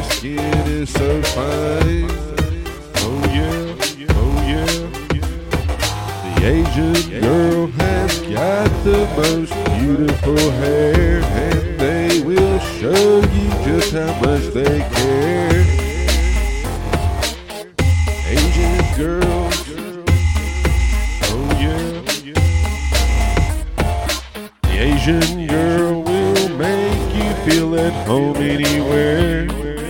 skin is so fine. Oh yeah, oh yeah. The Asian girl has got the most beautiful hair, and they will show you just how much they care. Asian girls, oh yeah. The Asian girl will make you feel at home anywhere.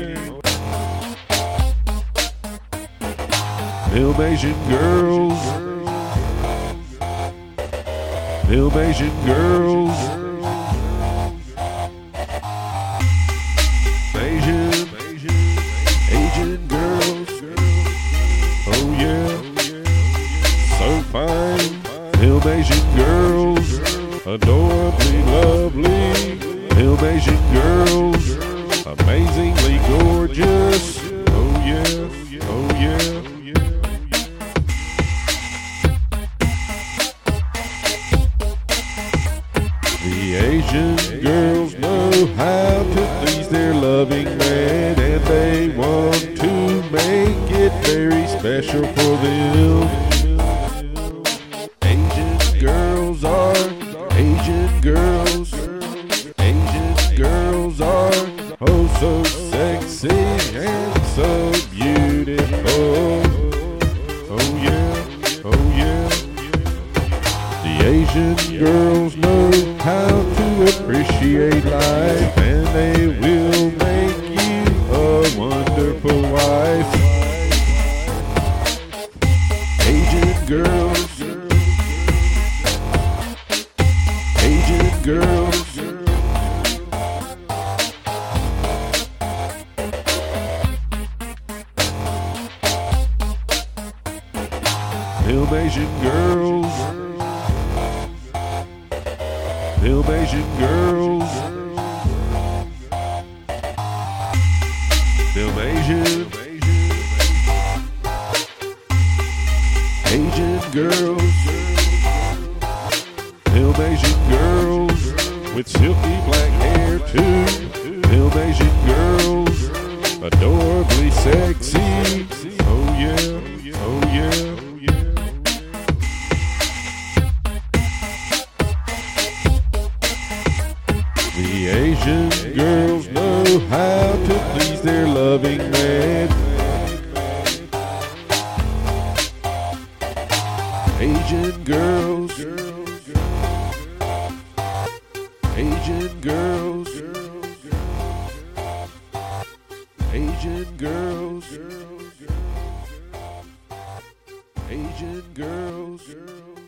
Film Asian girls, film Asian girls, Asian girls, oh yeah, so fine. Film Asian girls, adorably lovely. Film Asian girls, amazingly gorgeous. Oh yeah, oh yeah. The Asian girls know how to please their loving man, and they want to make it very special for them. Asian girls are, Asian girls, Asian girls are oh so sexy and so beautiful. Oh yeah, oh yeah. The Asian girls know how to appreciate life, and they will make you a wonderful wife. Asian girls, Asian girls, film Asian girls, film Asian girls, film Asian, Asian girls, film Asian girls with silky black hair too. Film Asian girls, adorably sexy. Oh yeah, oh yeah. The Asian girls know how to please their loving man. Asian girls, Asian girls, Asian girls, Asian girls.